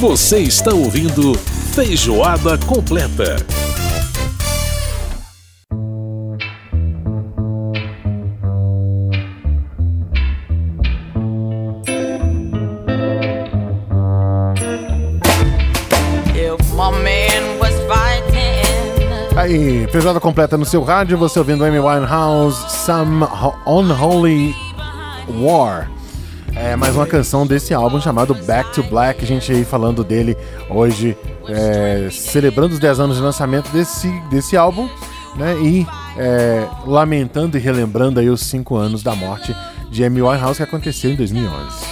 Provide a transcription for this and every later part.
Você está ouvindo Feijoada Completa. Aí, Feijoada Completa no seu rádio, você ouvindo Amy Winehouse, Some Unholy War. É mais uma canção desse álbum chamado Back to Black. A gente aí falando dele hoje, celebrando os 10 anos de lançamento desse álbum, né? E lamentando e relembrando aí os 5 anos da morte de Amy Winehouse, que aconteceu em 2011.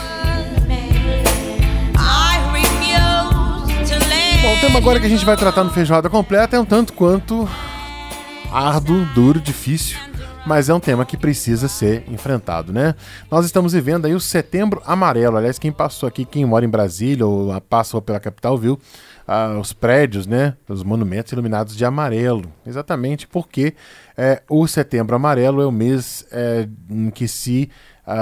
Bom, o tema agora que a gente vai tratar no Feijoada Completa é um tanto quanto árduo, duro, difícil, mas é um tema que precisa ser enfrentado, né? Nós estamos vivendo aí o Setembro Amarelo. Aliás, quem passou aqui, quem mora em Brasília ou passou pela capital, viu os prédios, né, os monumentos iluminados de amarelo, exatamente porque o Setembro Amarelo é o mês em que se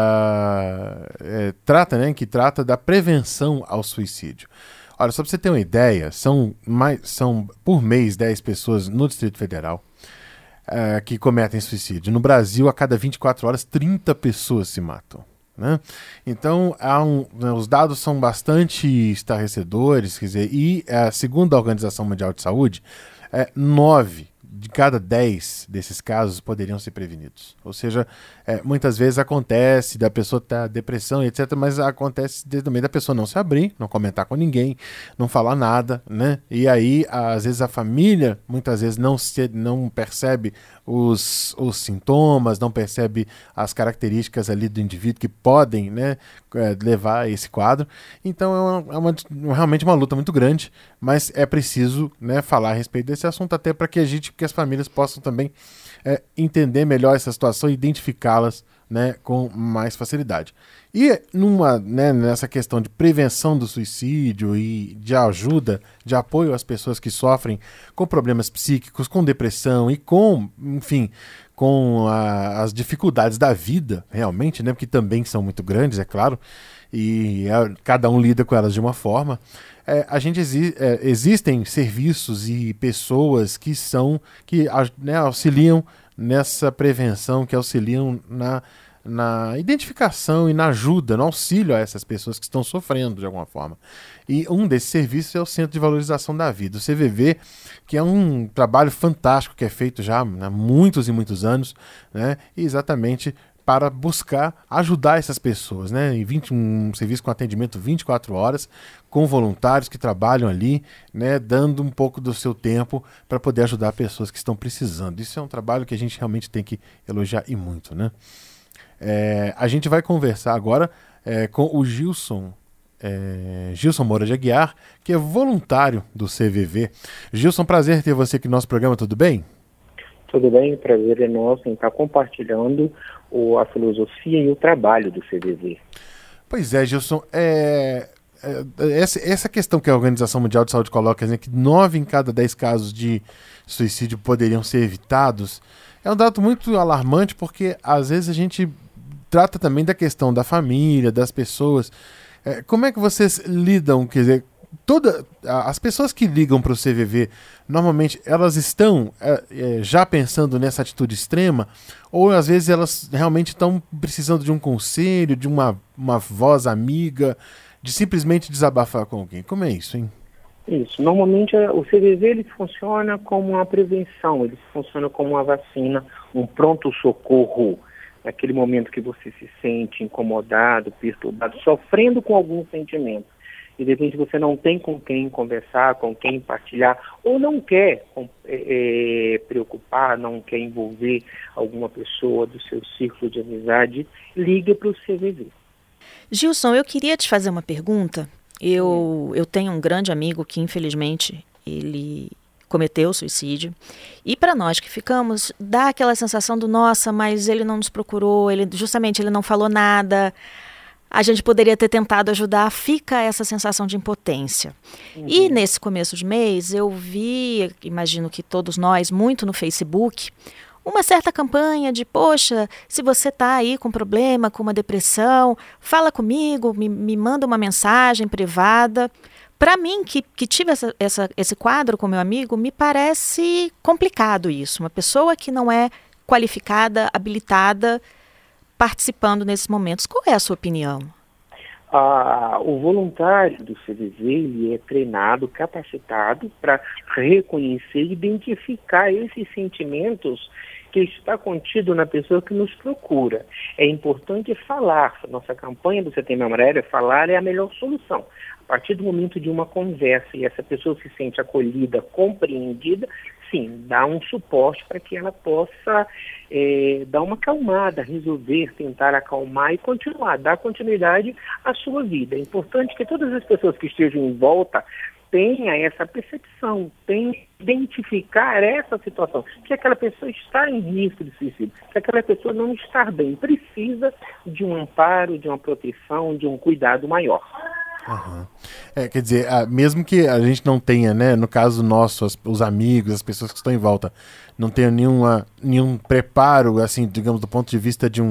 trata da prevenção ao suicídio. Olha, só para você ter uma ideia, são por mês 10 pessoas no Distrito Federal que cometem suicídio. No Brasil, a cada 24 horas, 30 pessoas se matam, né? Então, os dados são bastante estarrecedores, quer dizer, e segundo a Organização Mundial de Saúde, 9 de cada 10 desses casos poderiam ser prevenidos. Ou seja, muitas vezes acontece da pessoa ter depressão, etc., mas acontece também da pessoa não se abrir, não comentar com ninguém, não falar nada, né? E aí, às vezes, a família, muitas vezes, não percebe os sintomas, não percebe as características ali do indivíduo que podem, né, levar a esse quadro. Então, é realmente uma luta muito grande, mas é preciso, né, falar a respeito desse assunto, até para que as famílias possam também entender melhor essa situação e identificá-las, né, com mais facilidade. E nessa questão de prevenção do suicídio e de ajuda, de apoio às pessoas que sofrem com problemas psíquicos, com depressão e com as dificuldades da vida, realmente, né, porque também são muito grandes, é claro, e cada um lida com elas de uma forma. Existem serviços e pessoas que auxiliam nessa prevenção, que auxiliam na identificação e na ajuda, no auxílio a essas pessoas que estão sofrendo de alguma forma. E um desses serviços é o Centro de Valorização da Vida, o CVV, que é um trabalho fantástico que é feito já há muitos e muitos anos, né? E exatamente para buscar ajudar essas pessoas, né? Um serviço com atendimento 24 horas, com voluntários que trabalham ali, né, dando um pouco do seu tempo para poder ajudar pessoas que estão precisando. Isso é um trabalho que a gente realmente tem que elogiar e muito, né? A gente vai conversar agora com o Gilson Moura de Aguiar, que é voluntário do CVV. Gilson, prazer ter você aqui no nosso programa, tudo bem? Tudo bem, o prazer é nosso em estar compartilhando a filosofia e o trabalho do CVV. Pois é, Gilson, essa questão que a Organização Mundial de Saúde coloca, né, que 9 em cada 10 casos de suicídio poderiam ser evitados, é um dado muito alarmante, porque às vezes a gente trata também da questão da família, das pessoas. Como é que vocês lidam, quer dizer, as pessoas que ligam para o CVV, normalmente elas estão já pensando nessa atitude extrema, ou às vezes elas realmente estão precisando de um conselho, de uma voz amiga, de simplesmente desabafar com alguém? Como é isso, hein? Isso. Normalmente o CVV ele funciona como uma prevenção, ele funciona como uma vacina, um pronto-socorro. Naquele momento que você se sente incomodado, perturbado, sofrendo com algum sentimento, e de repente você não tem com quem conversar, com quem partilhar, ou não quer preocupar, não quer envolver alguma pessoa do seu círculo de amizade, liga para o CVV. Gilson, eu queria te fazer uma pergunta. Eu tenho um grande amigo que, infelizmente, ele cometeu suicídio. E para nós que ficamos, dá aquela sensação do, nossa, mas ele não nos procurou, ele não falou nada, a gente poderia ter tentado ajudar, fica essa sensação de impotência. E nesse começo de mês eu vi, imagino que todos nós, muito no Facebook, uma certa campanha de, poxa, se você está aí com problema, com uma depressão, fala comigo, me manda uma mensagem privada, Para mim, que tive esse quadro com meu amigo, me parece complicado isso. Uma pessoa que não é qualificada, habilitada, participando nesses momentos. Qual é a sua opinião? O voluntário do CVV, ele é treinado, capacitado para reconhecer e identificar esses sentimentos que está contido na pessoa que nos procura. É importante falar. Nossa campanha do Setembro Amarelo, falar é a melhor solução. A partir do momento de uma conversa e essa pessoa se sente acolhida, compreendida, sim, dá um suporte para que ela possa dar uma acalmada, resolver, tentar acalmar e continuar, dar continuidade à sua vida. É importante que todas as pessoas que estejam em volta tenha essa percepção, tenha identificar essa situação, que aquela pessoa está em risco de suicídio, que aquela pessoa não está bem, precisa de um amparo, de uma proteção, de um cuidado maior. Uhum. Quer dizer, mesmo que a gente não tenha, né, no caso nosso, os amigos, as pessoas que estão em volta, não tenham nenhum preparo, assim, digamos, do ponto de vista de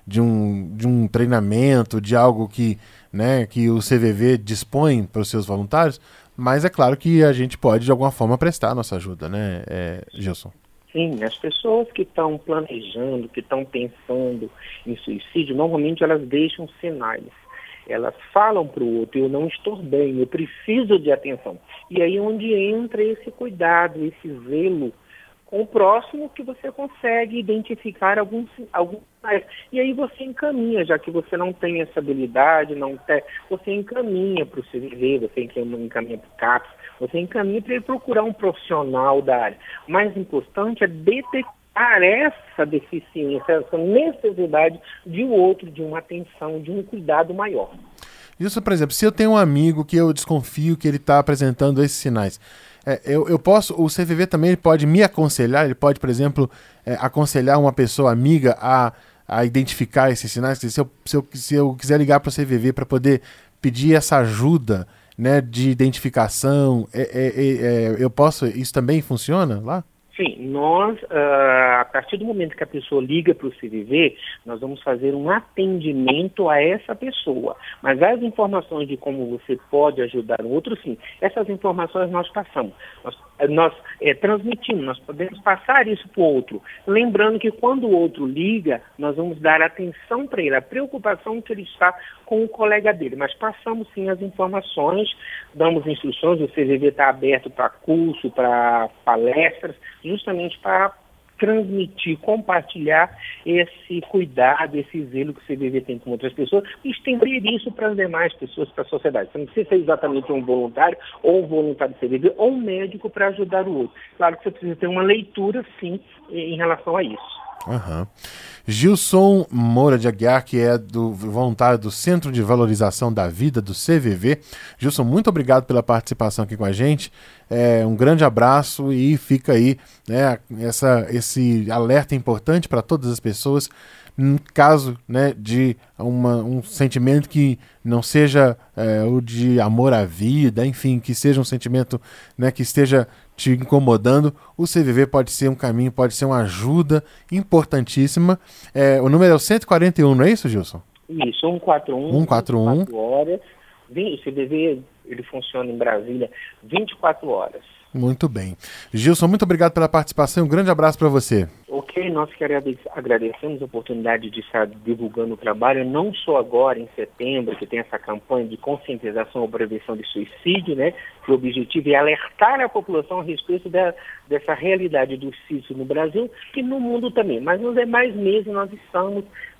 um treinamento, de algo que, né, que o CVV dispõe para os seus voluntários, mas é claro que a gente pode, de alguma forma, prestar a nossa ajuda, né, Gilson? Sim, as pessoas que estão planejando, que estão pensando em suicídio, normalmente elas deixam sinais. Elas falam para o outro, eu não estou bem, eu preciso de atenção. E aí onde entra esse cuidado, esse zelo com o próximo, que você consegue identificar alguns sinais. E aí você encaminha, já que você não tem essa habilidade, você encaminha para o CVV, você encaminha para o CAPS, você encaminha para ele procurar um profissional da área. O mais importante é detectar essa deficiência, essa necessidade de um outro, de uma atenção, de um cuidado maior. Isso, por exemplo, se eu tenho um amigo que eu desconfio que ele está apresentando esses sinais, o CVV também ele pode me aconselhar, ele pode, por exemplo, aconselhar uma pessoa amiga a identificar esses sinais. Se eu quiser ligar para o CVV para poder pedir essa ajuda, né, de identificação, eu posso, isso também funciona lá? Sim, nós, a partir do momento que a pessoa liga para o CVV, nós vamos fazer um atendimento a essa pessoa. Mas as informações de como você pode ajudar o outro, sim, essas informações nós passamos. Nós transmitimos, nós podemos passar isso para o outro. Lembrando que quando o outro liga, nós vamos dar atenção para ele, a preocupação que ele está com o colega dele. Mas passamos sim as informações, damos instruções, o CVV está aberto para curso, para palestras, justamente para transmitir, compartilhar esse cuidado, esse zelo que o CVV tem com outras pessoas e estender isso para as demais pessoas, para a sociedade. Você não precisa ser exatamente um voluntário ou um voluntário do CVV ou um médico para ajudar o outro. Claro que você precisa ter uma leitura, sim, em relação a isso. Uhum. Gilson Moura de Aguiar, que é voluntário do Centro de Valorização da Vida, do CVV. Gilson, muito obrigado pela participação aqui com a gente. Um grande abraço e fica aí, né, esse alerta importante para todas as pessoas, no caso, né, de um sentimento que não seja o de amor à vida, enfim, que seja um sentimento, né, que esteja te incomodando. O CVV pode ser um caminho, pode ser uma ajuda importantíssima. O número é o 141, não é isso, Gilson? Isso, 141. 141. 24 horas. O CVV ele funciona em Brasília 24 horas. Muito bem. Gilson, muito obrigado pela participação. Um grande abraço para você. Ok, nós agradecemos a oportunidade de estar divulgando o trabalho, não só agora em setembro, que tem essa campanha de conscientização ou prevenção de suicídio, né? Que o objetivo é alertar a população a respeito dessa realidade do suicídio no Brasil e no mundo também. Mas nos demais meses nós estamos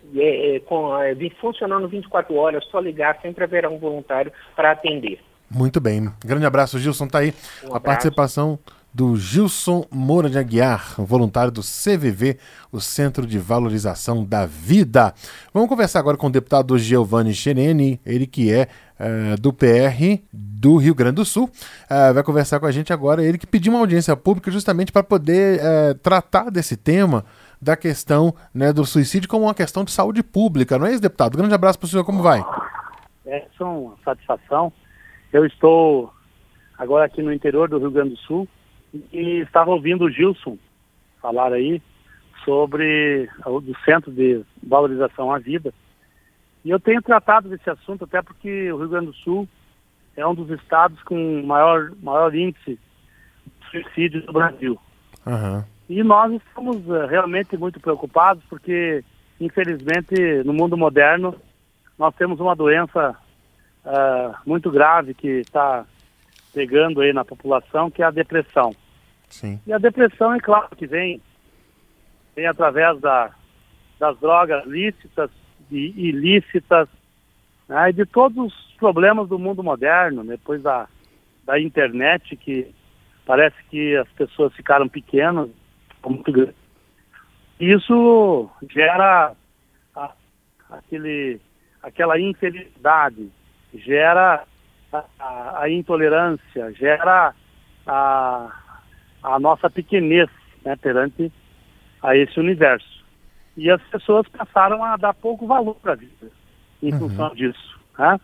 funcionando 24 horas, só ligar, sempre haverá um voluntário para atender. Muito bem. Grande abraço, Gilson. Tá aí a participação do Gilson Moura de Aguiar, voluntário do CVV, o Centro de Valorização da Vida. Vamos conversar agora com o deputado Giovanni Chereni, ele que é do PR do Rio Grande do Sul. Vai conversar com a gente agora, ele que pediu uma audiência pública justamente para poder tratar desse tema, da questão, né, do suicídio como uma questão de saúde pública. Não é isso, deputado? Grande abraço para o senhor, como vai? É uma satisfação. Eu estou agora aqui no interior do Rio Grande do Sul e estava ouvindo o Gilson falar aí sobre o Centro de Valorização à Vida. E eu tenho tratado desse assunto até porque o Rio Grande do Sul é um dos estados com maior índice de suicídio do Brasil. Aham. E nós estamos realmente muito preocupados porque, infelizmente, no mundo moderno, nós temos uma doença muito grave que está pegando aí na população, que é a depressão. Sim. E a depressão, é claro, que vem através das drogas lícitas e ilícitas, né, e de todos os problemas do mundo moderno, depois da internet, que parece que as pessoas ficaram pequenas, muito grandes. Isso gera aquela infelicidade, gera a intolerância, gera a nossa pequenez, né, perante a esse universo. E as pessoas passaram a dar pouco valor para a vida em função disso, né?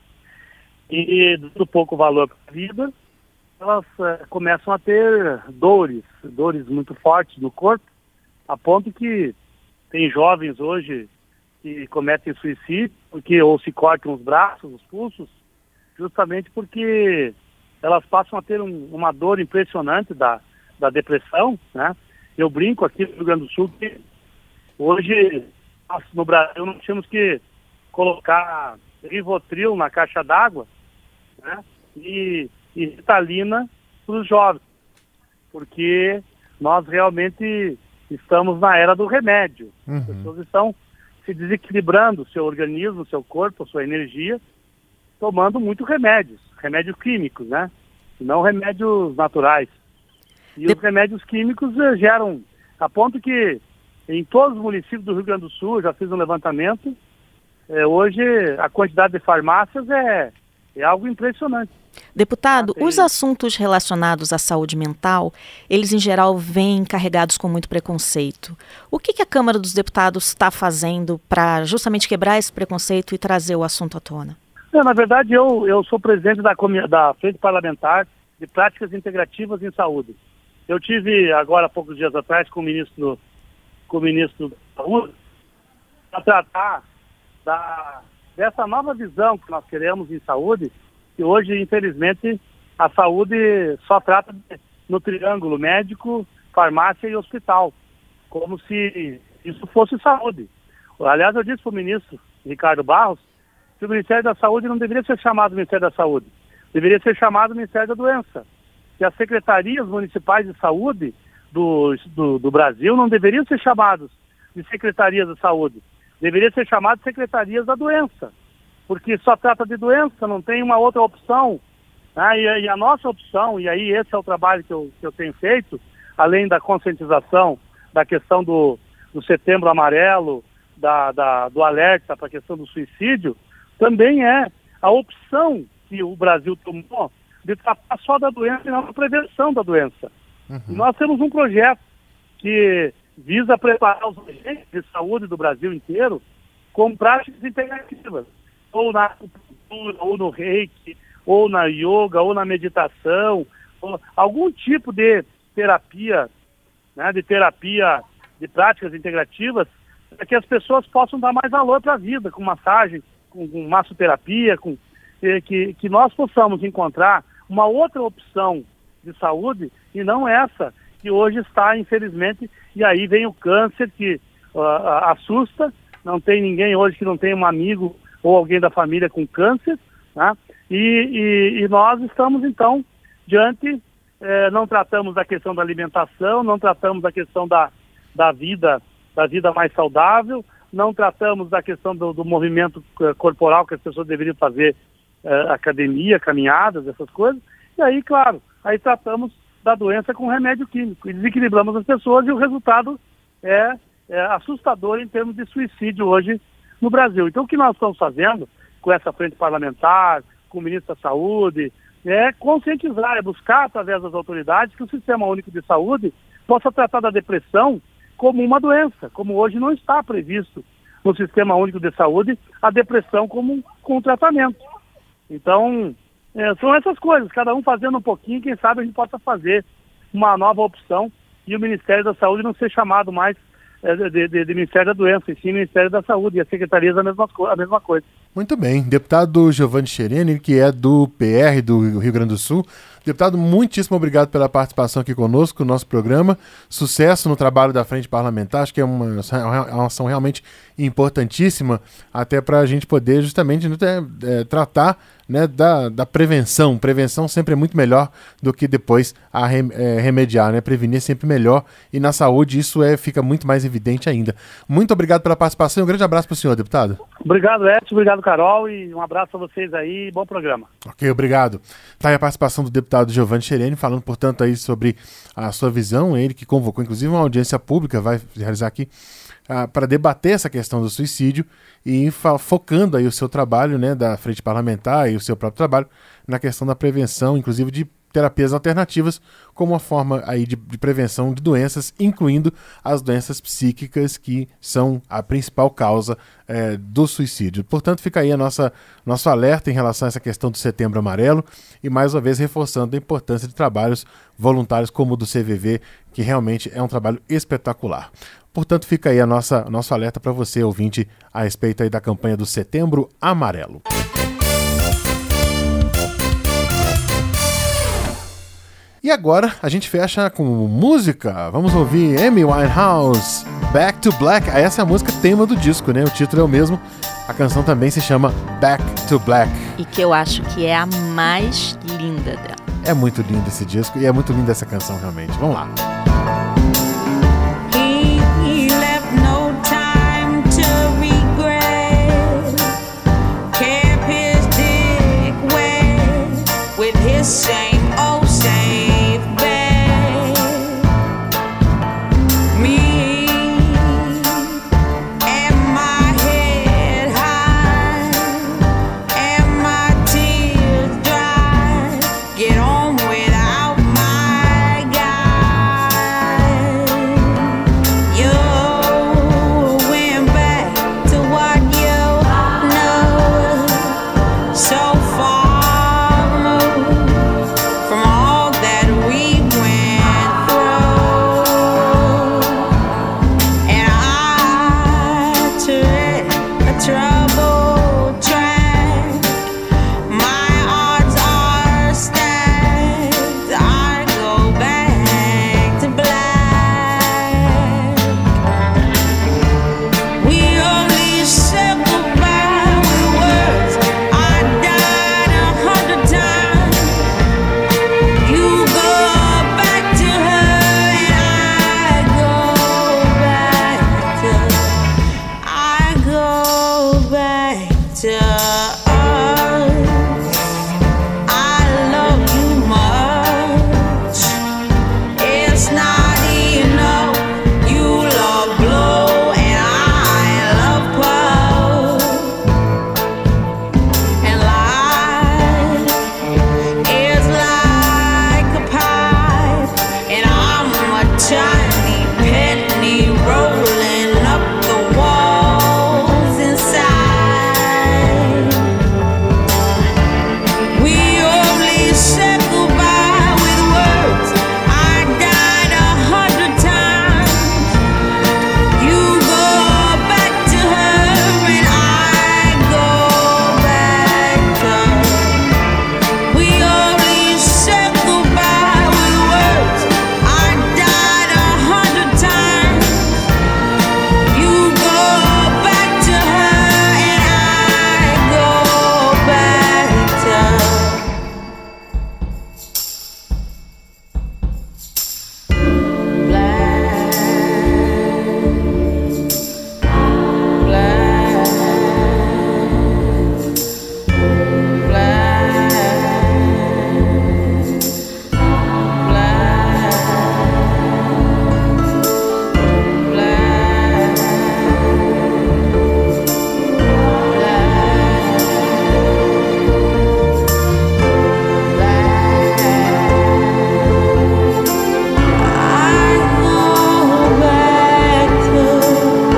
E do pouco valor para a vida, elas começam a ter dores muito fortes no corpo, a ponto que tem jovens hoje que cometem suicídio, ou se cortam os braços, os pulsos, justamente porque elas passam a ter uma dor impressionante da depressão, né? Eu brinco aqui no Rio Grande do Sul que hoje nós, no Brasil, não tínhamos que colocar Rivotril na caixa d'água, né? E Ritalina para os jovens, porque nós realmente estamos na era do remédio. As pessoas estão se desequilibrando, seu organismo, seu corpo, sua energia, tomando muito remédios químicos, né? E não remédios naturais. E os remédios químicos geram, a ponto que em todos os municípios do Rio Grande do Sul, já fiz um levantamento, hoje a quantidade de farmácias é algo impressionante. Deputado, os assuntos relacionados à saúde mental, eles em geral vêm carregados com muito preconceito. O que a Câmara dos Deputados está fazendo para justamente quebrar esse preconceito e trazer o assunto à tona? Na verdade, eu sou presidente da Frente Parlamentar de Práticas Integrativas em Saúde. Eu tive agora, há poucos dias atrás, com o ministro da Saúde, para tratar dessa nova visão que nós queremos em saúde, que hoje, infelizmente, a saúde só trata no triângulo médico, farmácia e hospital, como se isso fosse saúde. Aliás, eu disse para o ministro Ricardo Barros que o Ministério da Saúde não deveria ser chamado Ministério da Saúde, deveria ser chamado Ministério da Doença. Que as secretarias municipais de saúde do Brasil não deveriam ser chamadas de secretarias de saúde, deveriam ser chamadas de secretarias da doença, porque só trata de doença, não tem uma outra opção, né? E a nossa opção, e aí esse é o trabalho que eu tenho feito, além da conscientização da questão do Setembro Amarelo, do alerta para a questão do suicídio, também é a opção que o Brasil tomou de tratar só da doença e não da prevenção da doença. E nós temos um projeto que visa preparar os agentes de saúde do Brasil inteiro com práticas integrativas, ou na acupuntura, ou no reiki, ou na yoga, ou na meditação, ou algum tipo de terapia, né, de práticas integrativas, para que as pessoas possam dar mais valor para a vida, com massagem, com massoterapia, que nós possamos encontrar uma outra opção de saúde e não essa que hoje está, infelizmente, e aí vem o câncer que assusta, não tem ninguém hoje que não tenha um amigo ou alguém da família com câncer, né? E nós estamos, então, não tratamos da questão da alimentação, não tratamos da questão da vida mais saudável, não tratamos da questão do movimento corporal que as pessoas deveriam fazer, academia, caminhadas, essas coisas. E aí, claro, aí tratamos da doença com remédio químico e desequilibramos as pessoas e o resultado é assustador em termos de suicídio hoje no Brasil. Então, o que nós estamos fazendo com essa frente parlamentar, com o ministro da Saúde, é conscientizar, é buscar, através das autoridades, que o Sistema Único de Saúde possa tratar da depressão como uma doença, como hoje não está previsto no Sistema Único de Saúde a depressão com um tratamento. Então, são essas coisas, cada um fazendo um pouquinho, quem sabe a gente possa fazer uma nova opção e o Ministério da Saúde não ser chamado mais de Ministério da Doença, e sim Ministério da Saúde, e as secretarias a mesma coisa. Muito bem. Deputado Giovanni Chereni, que é do PR do Rio Grande do Sul. Deputado, muitíssimo obrigado pela participação aqui conosco no nosso programa. Sucesso no trabalho da Frente Parlamentar. Acho que é uma ação realmente importantíssima, até para a gente poder justamente tratar, né, da prevenção. Prevenção sempre é muito melhor do que depois remediar, né? Prevenir é sempre melhor, e na saúde isso fica muito mais evidente ainda. Muito obrigado pela participação e um grande abraço para o senhor, deputado. Obrigado, Edson, obrigado, Carol, e um abraço a vocês aí, bom programa. Ok, obrigado. Tá aí a participação do deputado Giovanni Chereni, falando, portanto, aí sobre a sua visão, ele que convocou, inclusive, uma audiência pública, vai realizar aqui, para debater essa questão do suicídio e focando aí o seu trabalho, né, da Frente Parlamentar e o seu próprio trabalho na questão da prevenção, inclusive de terapias alternativas, como uma forma aí de prevenção de doenças, incluindo as doenças psíquicas, que são a principal causa do suicídio. Portanto, fica aí nosso alerta em relação a essa questão do Setembro Amarelo e, mais uma vez, reforçando a importância de trabalhos voluntários como o do CVV, que realmente é um trabalho espetacular. Portanto, fica aí nosso alerta para você, ouvinte, a respeito aí da campanha do Setembro Amarelo. E agora a gente fecha com música. Vamos ouvir Amy Winehouse, Back to Black. Essa é a música tema do disco, né? O título é o mesmo. A canção também se chama Back to Black. E que eu acho que é a mais linda dela. É muito lindo esse disco e é muito linda essa canção, realmente. Vamos lá. He left no time to regret. Kept his dick wet with his same old safe bet. Me and my head high and my tears dry. Get on without my guy. You went back to what you know. So far removed from all that we went through. And I tread a troubled track. My odds are stacked. I go back to black. We only said goodbye with words. I died 100 times. You go back to her and I go back to us. I love you much. It's not enough. You love blow and I love puff. And life is like a pipe, and I'm a tiny penny rolling up the walls inside. We only said goodbye with words. I died 100 times. You go back to her and I go back to her. We only said goodbye with words. I died 100 times. You go back to her and I go back to her.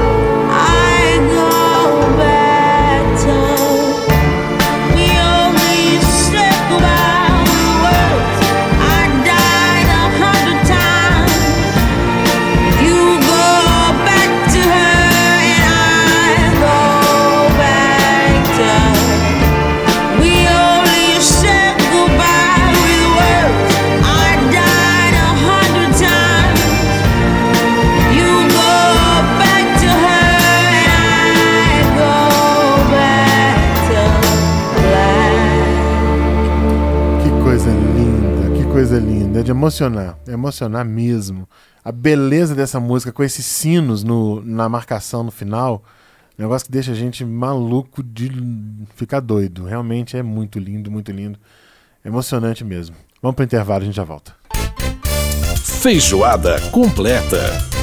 We only coisa linda, é de emocionar mesmo. A beleza dessa música com esses sinos na marcação no final, negócio que deixa a gente maluco de ficar doido. Realmente é muito lindo, emocionante mesmo. Vamos pro intervalo, a gente já volta. Feijoada completa.